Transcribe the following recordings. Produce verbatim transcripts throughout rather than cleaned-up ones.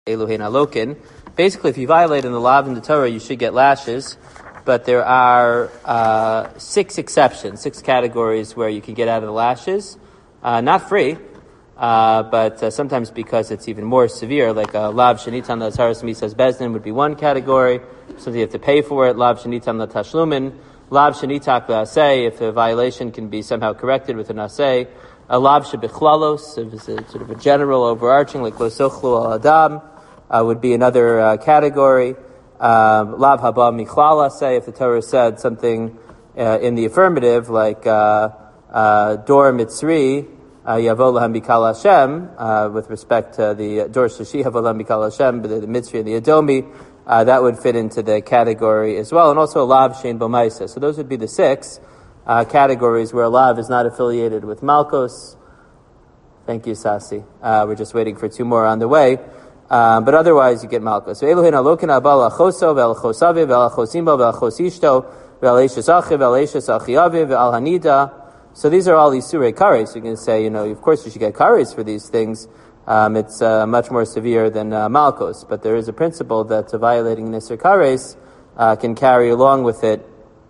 Eluhein Alokin. Basically, if you violate in the law in the Torah, you should get lashes, but there are uh, six exceptions, six categories where you can get out of the lashes. Uh, not free, uh, but uh, sometimes because it's even more severe, like a lav shenitan l'atzaras misas bezdin would be one category, something you have to pay for it, lav shenitan l'tashlumin, lav shenitak l'aseh, if the violation can be somehow corrected with an aseh, a lav shebichlalos, if it's a, sort of a general overarching, like lo sochlu al adam, Uh, would be another uh, category. Um, Lav haba michlala, say, if the Torah said something uh, in the affirmative, like uh, uh, Dor Mitzri, Yavo lahem bikal Hashem, uh, with respect to the Dor Shashi, Yavo lahem bikal Hashem, the, the Mitzri and the Edomi, uh, that would fit into the category as well. And also Lav Shein Bomaisa. So those would be the six uh, categories where Lav is not affiliated with Malkos. Thank you, Sasi. Uh, we're just waiting for two more on the way. Um, but otherwise, you get malchus. So Eluhein Alokin abal achoso ve'al chosavi ve'al chosimbo ve'al chosishto ve'al eshes achi ve'al eshes achiavi ve'al hanida. So these are all these surei kares. You can say, you know, of course you should get kares for these things. Um, it's uh, much more severe than uh, malchus. But there is a principle that uh, violating nisur kares uh, can carry along with it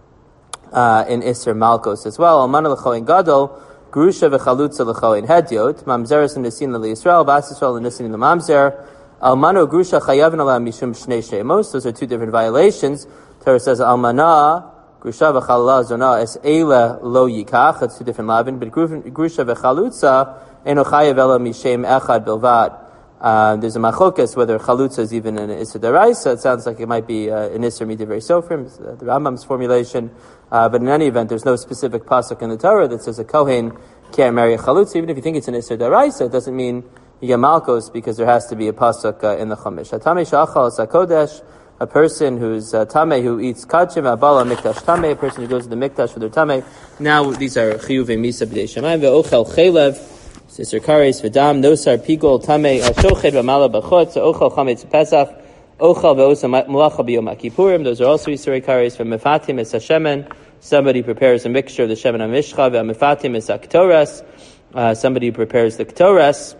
uh, in isur malchus as well. Almana l'choin gadol grusha v'chalutza l'choin hedyot mamzeres n'nesin l'Yisrael bas Yisrael n'nesin l'mamzer. Almano grusha chayavin ala mishum shnei shemos. Those are two different violations. Torah says almana grusha v'chalala zona es eila lo yikach. That's two different lavin. But grusha v'chalutza eno chayav ela mishem echad bilvad. Uh, there's a machokas whether chalutza is even an issa deraisa. It sounds like it might be uh, an issa midivei sofrim, the Rambam's formulation. Uh, but in any event, there's no specific pasuk in the Torah that says a kohen can't marry a chalutza. Even if you think it's an issa deraisa, it doesn't mean you get malchus because there has to be a pasuk uh, in the Chumash. Hatame shachal sakodesh, a person who's uh, tame who eats kachim abala mikdash tame, a person who goes to the mikdash for their tame. Now these are chiyuvei misa b'dei shamayim ve'ochel chelev, sister kares v'dam nosar pigol tame ashoched v'mala b'chot so ochel chametz pesach ochel ve'osa melacha b'yom kippurim. Those are also isurei kares from mefatim es hashemen. Somebody prepares a mixture of the shemen hamishcha ve'mefatim es haktoras. Uh, somebody prepares the ktoras,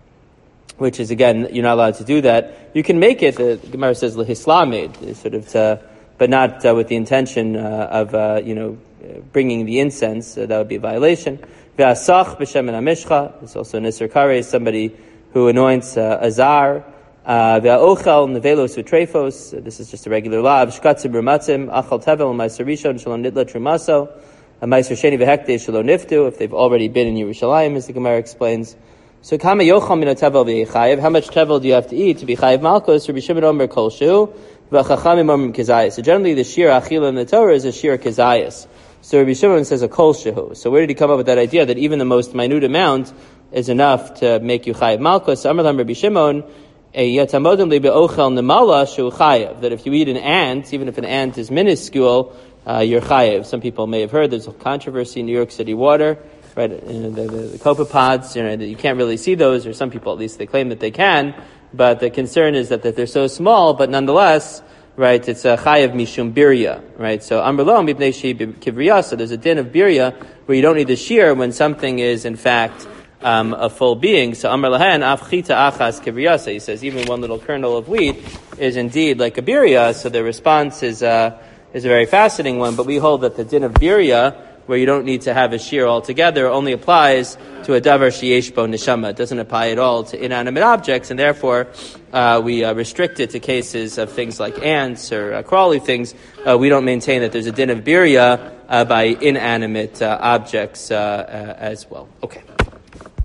which is, again, you're not allowed to do that. You can make it, the Gemara says, lehislamed, sort of, to, but not uh, with the intention uh, of, uh, you know, bringing the incense. Uh, that would be a violation. Ve'asach b'shemen hamishcha. It's also nisur kares, somebody who anoints uh, azar. Ve'aochel nevelos u'trefos. This is just a regular lav. Shkatzim b'rmatzim. Achal tevel ma'aser rishon shalom nidla trumaso. Ma'aser sheni v'hekdesh shalom niftu. If they've already been in Yerushalayim, as the Gemara explains. So, kama yocham min tevel v'yechayev. How much tevel do you have to eat to be chayev malchus? Rabbi Shimon omer kol shehu, v'chachamim omer kezayis. So, generally, the shir achila in the Torah is a shir kezayis. So, Rabbi Shimon says a kol shehu. So, where did he come up with that idea that even the most minute amount is enough to make you chayev malchus? Amar lam Rabbi Shimon, yatamodem li be'ochel nemala shehu chayev. That if you eat an ant, even if an ant is minuscule, uh, you're chayev. Some people may have heard there's a controversy in New York City water. Right, you know, the, the, the copepods, you know, you can't really see those, or some people at least, they claim that they can, but the concern is that, that they're so small, but nonetheless, right, it's a chayav mishum birya, right, so amrlo mibnei shi kivriya, so there's a din of birya, where you don't need the shear when something is, in fact, um, a full being, so amr lahen afchita achas kivriyasa, he says, even one little kernel of wheat is indeed like a birya, so the response is, uh, is a very fascinating one, but we hold that the din of birya, where you don't need to have a shear altogether, only applies to a davar sheyesh bo neshama. It doesn't apply at all to inanimate objects, and therefore uh, we uh, restrict it to cases of things like ants or uh, crawly things. Uh, we don't maintain that there's a din of birya uh, by inanimate uh, objects uh, uh, as well. Okay.